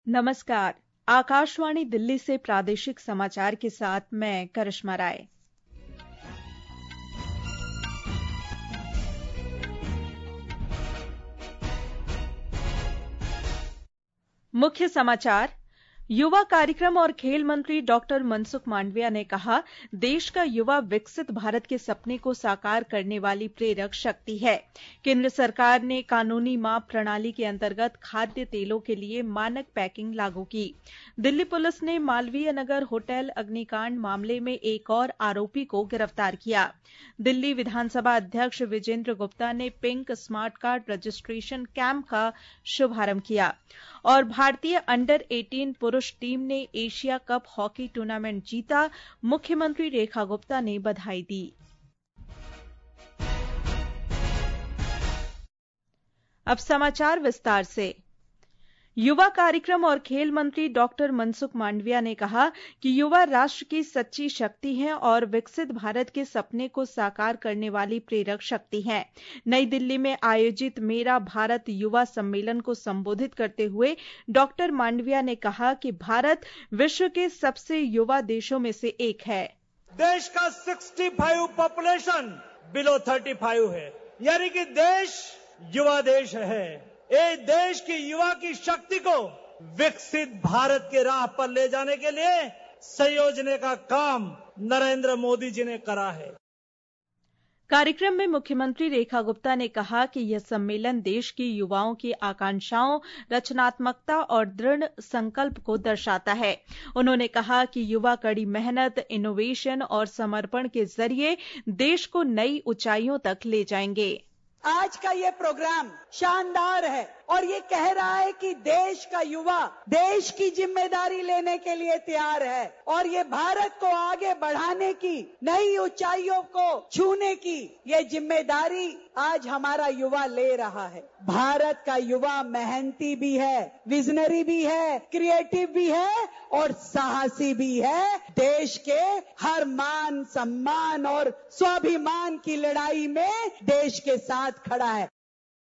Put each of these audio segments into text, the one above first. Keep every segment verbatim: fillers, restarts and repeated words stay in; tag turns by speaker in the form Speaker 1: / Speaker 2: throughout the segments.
Speaker 1: नमस्कार। आकाशवाणी दिल्ली से प्रादेशिक समाचार के साथ मैं करिश्मा राय। मुख्य समाचार। युवा कार्यक्रम और खेल मंत्री डॉक्टर मनसुख मांडविया ने कहा, देश का युवा विकसित भारत के सपने को साकार करने वाली प्रेरक शक्ति है। केंद्र सरकार ने कानूनी माप प्रणाली के अंतर्गत खाद्य तेलों के लिए मानक पैकिंग लागू की। दिल्ली पुलिस ने मालवीय नगर होटल अग्निकांड मामले में एक और आरोपी को गिरफ्तार किया। दिल्ली विधानसभा अध्यक्ष विजेंद्र गुप्ता ने pink smart card registration camp का शुभारंभ किया और भारतीय अंडर अठारह पुरुष टीम ने एशिया कप हॉकी टूर्नामेंट जीता। मुख्यमंत्री रेखा गुप्ता ने बधाई दी। अब समाचार विस्तार से। युवा कार्यक्रम और खेल मंत्री डॉक्टर मनसुख मांडविया ने कहा कि युवा राष्ट्र की सच्ची शक्ति हैं और विकसित भारत के सपने को साकार करने वाली प्रेरक शक्ति हैं। नई दिल्ली में आयोजित मेरा भारत युवा सम्मेलन को संबोधित करते हुए डॉक्टर मांडविया ने कहा कि भारत विश्व के सबसे युवा देशों में से एक है।
Speaker 2: देश का पैंसठ पॉपुलेशन बिलो पैंतीस है, यानी कि देश युवा देश है। ये देश की युवा की शक्ति को विकसित भारत के राह पर ले जाने के लिए संयोजने का काम नरेंद्र मोदी जी ने करा है।
Speaker 1: कार्यक्रम में मुख्यमंत्री रेखा गुप्ता ने कहा कि यह सम्मेलन देश की युवाओं की आकांक्षाओं, रचनात्मकता और दृढ़ संकल्प को दर्शाता है। उन्होंने कहा कि युवा कड़ी मेहनत, इनोवेशन और समर्पण के जरिए देश को नई ऊंचाइयों तक ले जाएंगे।
Speaker 3: आज का ये प्रोग्राम शानदार है और ये कह रहा है कि देश का युवा देश की जिम्मेदारी लेने के लिए तैयार है और ये भारत को आगे बढ़ाने की, नई ऊंचाइयों को छूने की ये जिम्मेदारी आज हमारा युवा ले रहा है। भारत का युवा मेहनती भी है, विजनरी भी है, क्रिएटिव भी है और साहसी भी है। देश के हर मान सम्मान और स्वाभिमान की लड़ाई में देश के साथ खड़ा है।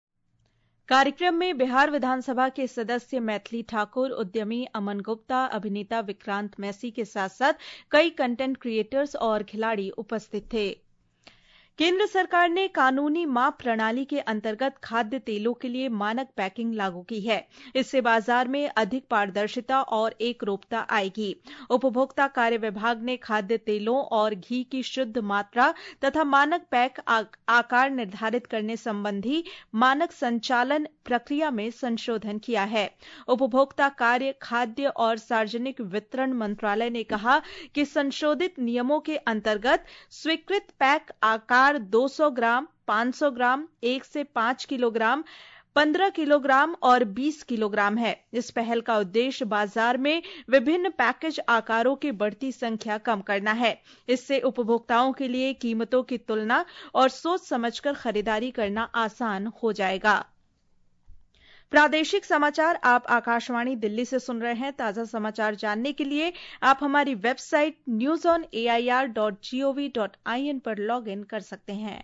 Speaker 1: कार्यक्रम में बिहार विधानसभा के सदस्य मैथिली ठाकुर, उद्यमी अमन गुप्ता, अभिनेता विक्रांत मैसी के साथ साथ कई कंटेंट क्रिएटर्स और खिलाड़ी उपस्थित थे। केंद्र सरकार ने कानूनी माप प्रणाली के अंतर्गत खाद्य तेलों के लिए मानक पैकिंग लागू की है। इससे बाजार में अधिक पारदर्शिता और एकरूपता आएगी। उपभोक्ता कार्य विभाग ने खाद्य तेलों और घी की शुद्ध मात्रा तथा मानक पैक आकार निर्धारित करने संबंधी मानक संचालन प्रक्रिया में संशोधन किया है। उपभोक्ता कार्य, खाद्य और सार्वजनिक वितरण मंत्रालय ने कहा कि संशोधित नियमों के अंतर्गत स्वीकृत पैक आकार दो सौ ग्राम, पाँच सौ ग्राम, एक से पाँच किलोग्राम, पंद्रह किलोग्राम और बीस किलोग्राम है। इस पहल का उद्देश्य बाजार में विभिन्न पैकेज आकारों की बढ़ती संख्या कम करना है। इससे उपभोक्ताओं के लिए कीमतों की तुलना और सोच समझकर खरीदारी करना आसान हो जाएगा। प्रादेशिक समाचार आप आकाशवाणी दिल्ली से सुन रहे हैं। ताजा समाचार जानने के लिए आप हमारी website news on A I R dot G O V dot I N पर लॉग इन कर सकते हैं।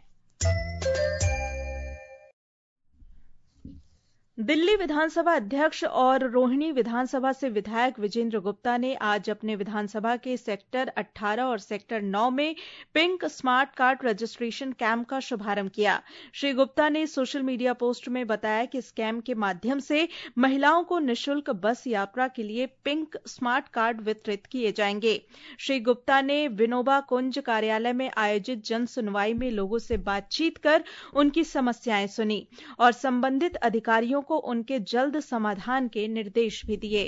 Speaker 1: दिल्ली विधानसभा अध्यक्ष और रोहिणी विधानसभा से विधायक विजेंद्र गुप्ता ने आज अपने विधानसभा के सेक्टर अठारह और सेक्टर नौ में pink smart card registration camp का शुभारंभ किया। श्री गुप्ता ने सोशल मीडिया पोस्ट में बताया कि इस कैंप के माध्यम से महिलाओं को निःशुल्क बस यात्रा के लिए पिंक स्मार्ट कार्ड वितरित किए जाएंगे। श्री गुप्ता ने विनोबा कुंज कार्यालय में आयोजित जन सुनवाई में लोगों से बातचीत कर उनकी समस्याएं सुनी और संबंधित अधिकारियों को उनके जल्द समाधान के निर्देश भी दिए।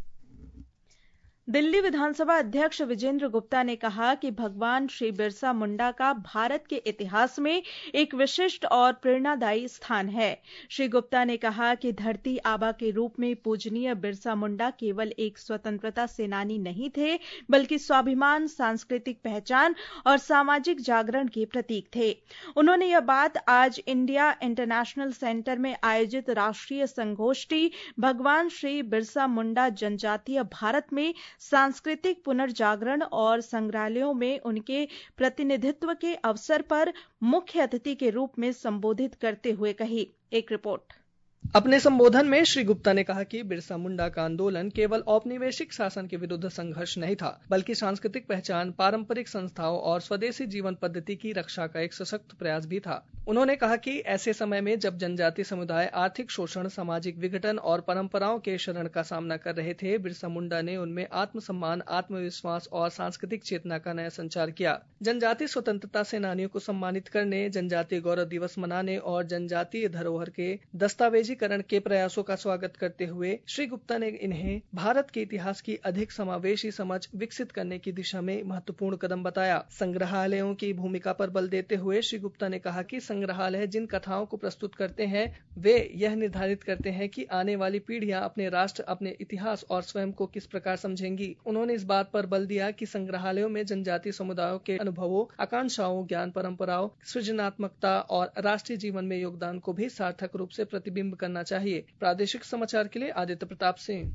Speaker 1: दिल्ली विधानसभा अध्यक्ष विजेंद्र गुप्ता ने कहा कि भगवान श्री बिरसा मुंडा का भारत के इतिहास में एक विशिष्ट और प्रेरणादायी स्थान है। श्री गुप्ता ने कहा कि धरती आबा के रूप में पूजनीय बिरसा मुंडा केवल एक स्वतंत्रता सेनानी नहीं थे, बल्कि स्वाभिमान, सांस्कृतिक पहचान और सामाजिक जागरण के प्रतीक थे। उन्होंने यह बात आज इंडिया इंटरनेशनल सेंटर में आयोजित राष्ट्रीय संगोष्ठी भगवान श्री बिरसा मुंडा जनजातीय भारत में सांस्कृतिक पुनर्जागरण और संग्रहालयों में उनके प्रतिनिधित्व के अवसर पर मुख्य अतिथि के रूप में संबोधित करते हुए कही। एक रिपोर्ट।
Speaker 4: अपने संबोधन में श्री गुप्ता ने कहा कि बिरसा मुंडा का आंदोलन केवल औपनिवेशिक शासन के विरुद्ध संघर्ष नहीं था, बल्कि सांस्कृतिक पहचान, पारंपरिक संस्थाओं और स्वदेशी जीवन पद्धति की रक्षा का एक सशक्त प्रयास भी था। उन्होंने कहा कि ऐसे समय में जब जनजातीय समुदाय आर्थिक शोषण, सामाजिक विघटन और परंपराओं के शरण का सामना कर रहे थे, बिरसा मुंडा ने उनमें आत्मसम्मान, आत्मविश्वास और सांस्कृतिक चेतना का नया संचार किया। जनजातीय स्वतंत्रता सेनानियों को सम्मानित करने, जनजातीय गौरव दिवस मनाने और जनजातीय धरोहर के दस्तावेजीकरण के प्रयासों का स्वागत करते हुए श्री गुप्ता ने इन्हें भारत के इतिहास की अधिक समावेशी समझ विकसित करने की दिशा में महत्वपूर्ण कदम बताया। संग्रहालयों की भूमिका पर बल देते हुए श्री गुप्ता ने कहा कि संग्रहालय जिन कथाओं को प्रस्तुत करते हैं, वे यह निर्धारित करते हैं कि आने वाली पीढ़ियां अपने राष्ट्र, अपने इतिहास और स्वयं को किस प्रकार समझेंगी। उन्होंने इस बात पर बल दिया कि संग्रहालयों में जनजातीय समुदायों के अनुभवों, आकांक्षाओं, ज्ञान परंपराओं, सृजनात्मकता और राष्ट्रीय जीवन में योगदान को भी सार्थक रूप से प्रतिबिंब करना चाहिए। प्रादेशिक समाचार के लिए आदित्य प्रताप सिंह।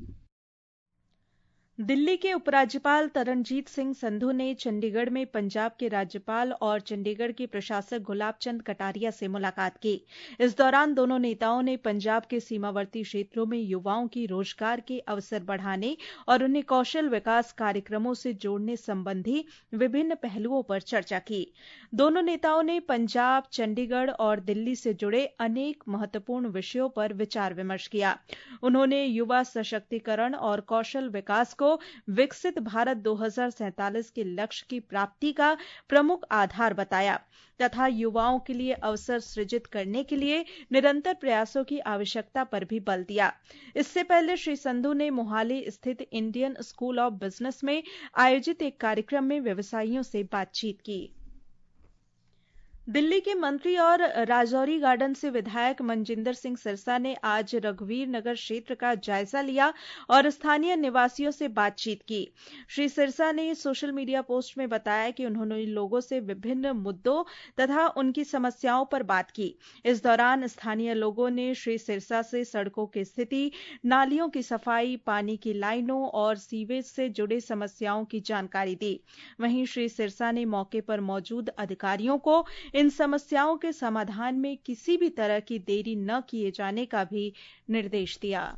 Speaker 1: दिल्ली के उपराज्यपाल तरनजीत सिंह संधू ने चंडीगढ़ में पंजाब के राज्यपाल और चंडीगढ़ के प्रशासक गुलाब चंद कटारिया से मुलाकात की। इस दौरान दोनों नेताओं ने पंजाब के सीमावर्ती क्षेत्रों में युवाओं की रोजगार के अवसर बढ़ाने और उन्हें कौशल विकास कार्यक्रमों से जोड़ने संबंधी विभिन्न पहलुओं पर चर्चा की। दोनों नेताओं ने पंजाब, चंडीगढ़ और दिल्ली से जुड़े अनेक महत्वपूर्ण विषयों पर विचार विमर्श किया। उन्होंने युवा सशक्तिकरण और कौशल विकास को विकसित भारत दो हज़ार सैंतालीस के लक्ष्य की प्राप्ति का प्रमुख आधार बताया तथा युवाओं के लिए अवसर सृजित करने के लिए निरंतर प्रयासों की आवश्यकता पर भी बल दिया। इससे पहले श्री संधू ने मोहाली स्थित इंडियन स्कूल ऑफ बिजनेस में आयोजित एक कार्यक्रम में व्यवसायियों से बातचीत की। दिल्ली के मंत्री और राजौरी गार्डन से विधायक मनजिंदर सिंह सिरसा ने आज रघुवीर नगर क्षेत्र का जायजा लिया और स्थानीय निवासियों से बातचीत की। श्री सिरसा ने सोशल मीडिया पोस्ट में बताया कि उन्होंने लोगों से विभिन्न मुद्दों तथा उनकी समस्याओं पर बात की। इस दौरान स्थानीय लोगों ने श्री सिरसा से सड़कों की स्थिति, नालियों की सफाई, पानी की लाइनों और सीवेज से जुड़े समस्याओं की जानकारी दी। वहीं श्री सिरसा ने मौके पर मौजूद अधिकारियों को इन समस्याओं के समाधान में किसी भी तरह की देरी न किए जाने का भी निर्देश दिया।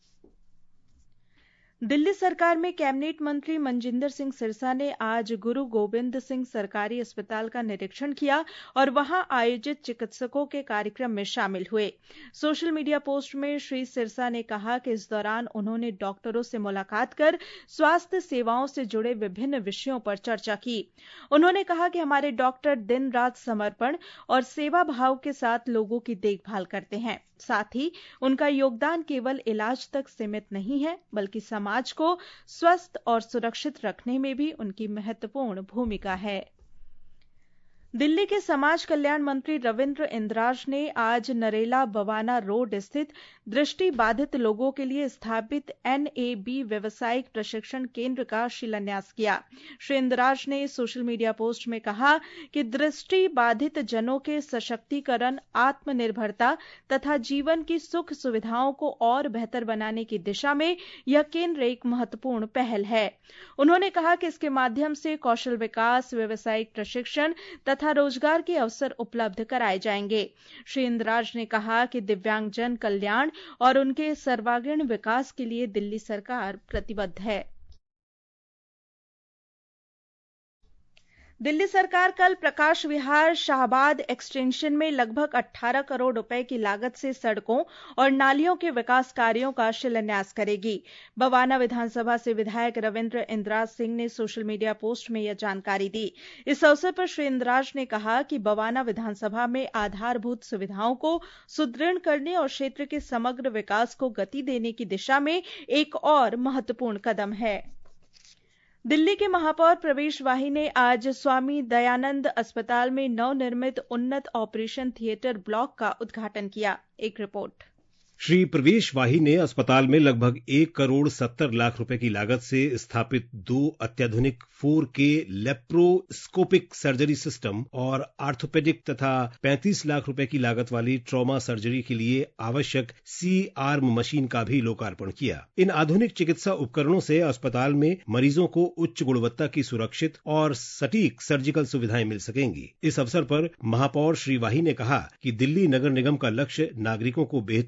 Speaker 1: दिल्ली सरकार में कैबिनेट मंत्री मनजिंदर सिंह सिरसा ने आज गुरु गोबिंद सिंह सरकारी अस्पताल का निरीक्षण किया और वहां आयोजित चिकित्सकों के कार्यक्रम में शामिल हुए। सोशल मीडिया पोस्ट में श्री सिरसा ने कहा कि इस दौरान उन्होंने डॉक्टरों से मुलाकात कर स्वास्थ्य सेवाओं से जुड़े विभिन्न विषयों पर चर्चा की। उन्होंने कहा कि हमारे डॉक्टर दिन रात समर्पण और सेवा भाव के साथ लोगों की देखभाल करते हैं। साथ ही उनका योगदान केवल इलाज तक सीमित नहीं है, बल्कि समाज को स्वस्थ और सुरक्षित रखने में भी उनकी महत्वपूर्ण भूमिका है। दिल्ली के समाज कल्याण मंत्री रविंद्र इंद्राज ने आज नरेला बवाना रोड स्थित दृष्टि बाधित लोगों के लिए स्थापित एन ए बी व्यावसायिक प्रशिक्षण केंद्र का शिलान्यास किया। श्री इंद्राज ने सोशल मीडिया पोस्ट में कहा कि दृष्टि बाधित जनों के सशक्तिकरण, आत्मनिर्भरता तथा जीवन की सुख सुविधाओं को और बेहतर बनाने की दिशा में यह केंद्र एक महत्वपूर्ण पहल है। उन्होंने कहा कि इसके माध्यम से कौशल विकास, व्यावसायिक प्रशिक्षण तथा रोजगार के अवसर उपलब्ध कराए जाएंगे। श्री इंद्राज ने कहा कि दिव्यांगजन कल्याण और उनके सर्वांगीण विकास के लिए दिल्ली सरकार प्रतिबद्ध है। दिल्ली सरकार कल प्रकाश विहार शाहबाद एक्सटेंशन में लगभग अठारह करोड़ रुपए की लागत से सड़कों और नालियों के विकास कार्यों का शिलान्यास करेगी। बवाना विधानसभा से विधायक रविंद्र इंद्राज सिंह ने सोशल मीडिया पोस्ट में यह जानकारी दी। इस अवसर पर श्री इंद्राज ने कहा कि बवाना विधानसभा में आधारभूत सुविधाओं को सुदृढ़ करने और क्षेत्र के समग्र विकास को गति देने की दिशा में एक और महत्वपूर्ण कदम है। दिल्ली के महापौर प्रवेश वाही ने आज स्वामी दयानंद अस्पताल में नवनिर्मित उन्नत ऑपरेशन थिएटर ब्लॉक का उद्घाटन किया। एक रिपोर्ट।
Speaker 5: श्री प्रवेश वाही ने अस्पताल में लगभग एक करोड़ सत्तर लाख रुपए की लागत से स्थापित दो अत्याधुनिक four K laparoscopic surgery system और आर्थोपेडिक तथा पैंतीस लाख रुपए की लागत वाली ट्रॉमा सर्जरी के लिए आवश्यक सी आर्म मशीन का भी लोकार्पण किया। इन आधुनिक चिकित्सा उपकरणों से अस्पताल में मरीजों को उच्च गुणवत्ता की सुरक्षित और सटीक सर्जिकल सुविधाएं मिल सकेंगी। इस अवसर पर महापौर श्री वाही ने कहा कि दिल्ली नगर निगम का लक्ष्य नागरिकों को बेहतर,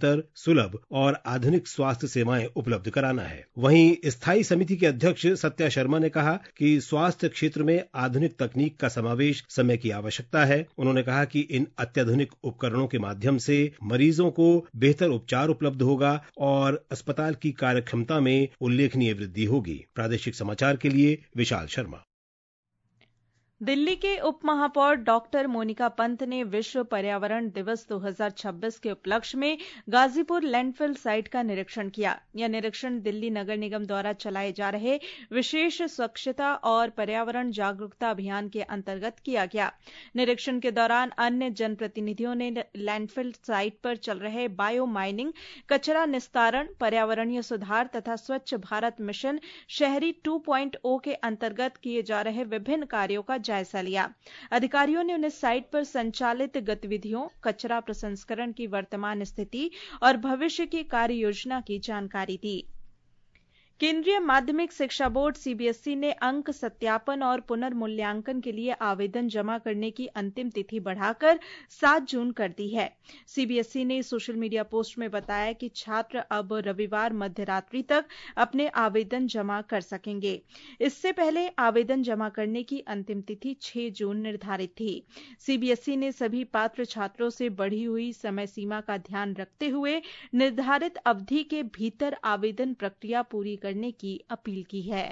Speaker 5: सुलभ और आधुनिक स्वास्थ्य सेवाएं उपलब्ध कराना है। वहीं स्थायी समिति के अध्यक्ष सत्या शर्मा ने कहा कि स्वास्थ्य क्षेत्र में आधुनिक तकनीक का समावेश समय की आवश्यकता है। उन्होंने कहा कि इन अत्याधुनिक उपकरणों के माध्यम से मरीजों को बेहतर उपचार उपलब्ध होगा और अस्पताल की कार्यक्षमता में उल्लेखनीय वृद्धि होगी। प्रादेशिक समाचार के लिए विशाल शर्मा।
Speaker 1: दिल्ली के उप महापौर डॉक्टर मोनिका पंत ने विश्व पर्यावरण दिवस दो हज़ार छब्बीस के उपलक्ष्य में गाजीपुर लैंडफिल साइट का निरीक्षण किया। यह निरीक्षण दिल्ली नगर निगम द्वारा चलाए जा रहे विशेष स्वच्छता और पर्यावरण जागरूकता अभियान के अंतर्गत किया गया। निरीक्षण के दौरान अन्य जनप्रतिनिधियों ने लैंडफिल साइट पर चल रहे बायो माइनिंग, कचरा निस्तारण, पर्यावरणीय सुधार तथा स्वच्छ भारत मिशन शहरी टू पॉइंट ओ के अंतर्गत किए जा रहे विभिन्न कार्यों का जायजा लिया। अधिकारियों ने उन्हें साइट पर संचालित गतिविधियों, कचरा प्रसंस्करण की वर्तमान स्थिति और भविष्य की कार्य योजना की जानकारी दी। केंद्रीय माध्यमिक शिक्षा बोर्ड सीबीएसई ने अंक सत्यापन और पुनर्मूल्यांकन के लिए आवेदन जमा करने की अंतिम तिथि बढ़ाकर सात जून कर दी है। सीबीएसई ने सोशल मीडिया पोस्ट में बताया कि छात्र अब रविवार मध्यरात्रि तक अपने आवेदन जमा कर सकेंगे। इससे पहले आवेदन जमा करने की अंतिम तिथि छह जून निर्धारित थी। सीबीएसई ने सभी पात्र छात्रों से बढ़ी हुई समय सीमा का ध्यान रखते हुए निर्धारित अवधि के भीतर आवेदन प्रक्रिया पूरी करने की अपील की है।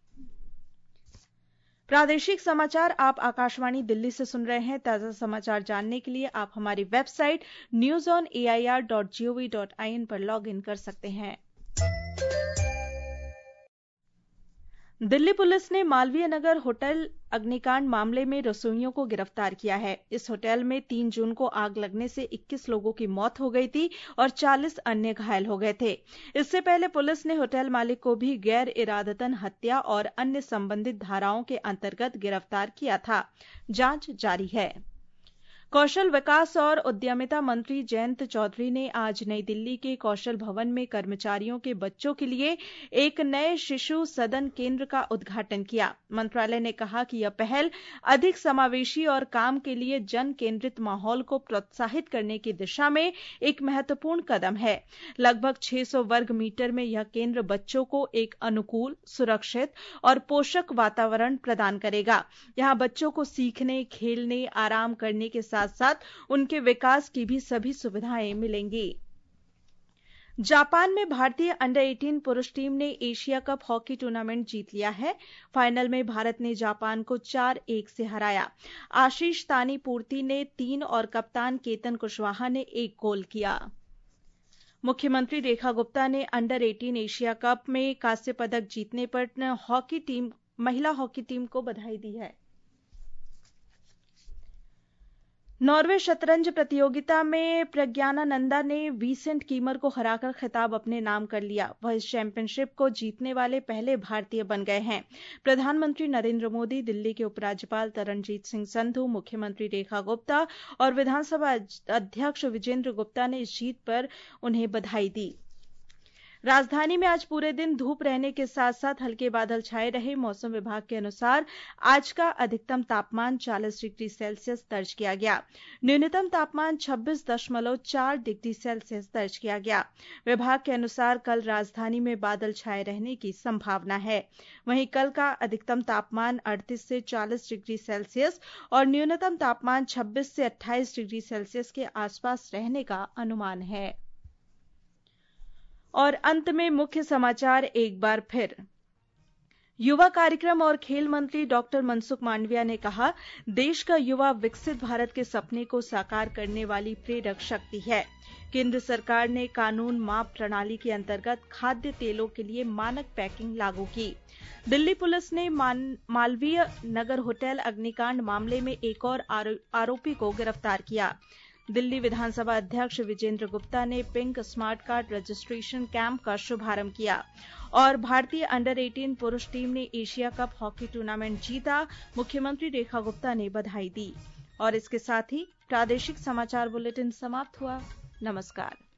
Speaker 1: प्रादेशिक समाचार आप आकाशवाणी दिल्ली से सुन रहे हैं। ताजा समाचार जानने के लिए आप हमारी website news on A I R dot G O V dot I N पर लॉग इन कर सकते हैं। दिल्ली पुलिस ने मालवीय नगर होटल अग्निकांड मामले में रसोइयों को गिरफ्तार किया है। इस होटल में तीन जून को आग लगने से इक्कीस लोगों की मौत हो गई थी और चालीस अन्य घायल हो गए थे। इससे पहले पुलिस ने होटल मालिक को भी गैर इरादतन हत्या और अन्य संबंधित धाराओं के अंतर्गत गिरफ्तार किया था। जांच जारी है। कौशल विकास और उद्यमिता मंत्री जयंत चौधरी ने आज नई दिल्ली के कौशल भवन में कर्मचारियों के बच्चों के लिए एक नए शिशु सदन केंद्र का उद्घाटन किया। मंत्रालय ने कहा कि यह पहल अधिक समावेशी और काम के लिए जन केंद्रित माहौल को प्रोत्साहित करने की दिशा में एक महत्वपूर्ण कदम है। लगभग छह सौ वर्ग मीटर में यह केंद्र बच्चों को एक अनुकूल, सुरक्षित और पोषक वातावरण प्रदान करेगा। यहां बच्चों को सीखने, खेलने, आराम करने के साथ साथ उनके विकास की भी सभी सुविधाएं मिलेंगी। जापान में भारतीय अंडर अठारह पुरुष टीम ने एशिया कप हॉकी टूर्नामेंट जीत लिया है। फाइनल में भारत ने जापान को चार एक से हराया। आशीष तानी पूर्ति ने तीन और कप्तान केतन कुशवाहा ने एक गोल किया। मुख्यमंत्री रेखा गुप्ता ने अंडर अठारह एशिया कप में कांस्य पदक जीतने पर हॉकी टीम महिला हॉकी टीम को बधाई दी है। नॉर्वे शतरंज प्रतियोगिता में प्रज्ञानानंदा ने विसेंट कीमर को हराकर खिताब अपने नाम कर लिया। वह इस चैंपियनशिप को जीतने वाले पहले भारतीय बन गए हैं। प्रधानमंत्री नरेंद्र मोदी, दिल्ली के उपराज्यपाल तरनजीत सिंह संधू, मुख्यमंत्री रेखा गुप्ता और विधानसभा अध्यक्ष विजेंद्र गुप्ता ने इस जीत पर उन्हें बधाई दी। राजधानी में आज पूरे दिन धूप रहने के साथ साथ हल्के बादल छाए रहे। मौसम विभाग के अनुसार आज का अधिकतम तापमान चालीस डिग्री सेल्सियस दर्ज किया गया। न्यूनतम तापमान छब्बीस दशमलव चार डिग्री सेल्सियस दर्ज किया गया। विभाग के अनुसार कल राजधानी में बादल छाए रहने की संभावना है। वहीं कल का अधिकतम तापमान अड़तीस से चालीस डिग्री सेल्सियस और न्यूनतम तापमान छब्बीस से अट्ठाईस डिग्री सेल्सियस के आसपास रहने का अनुमान है। और अंत में मुख्य समाचार एक बार फिर। युवा कार्यक्रम और खेल मंत्री डॉक्टर मनसुख मांडविया ने कहा, देश का युवा विकसित भारत के सपने को साकार करने वाली प्रेरक शक्ति है। केंद्र सरकार ने कानून माप प्रणाली के अंतर्गत खाद्य तेलों के लिए मानक पैकिंग लागू की। दिल्ली पुलिस ने मालवीय नगर होटल अग्निकांड मामले में एक और आरोपी को गिरफ्तार किया। दिल्ली विधानसभा अध्यक्ष विजेंद्र गुप्ता ने pink smart card registration camp का शुभारंभ किया। और भारतीय अंडर अठारह पुरुष टीम ने एशिया कप हॉकी टूर्नामेंट जीता। मुख्यमंत्री रेखा गुप्ता ने बधाई दी। और इसके साथ ही प्रादेशिक समाचार बुलेटिन समाप्त हुआ। नमस्कार।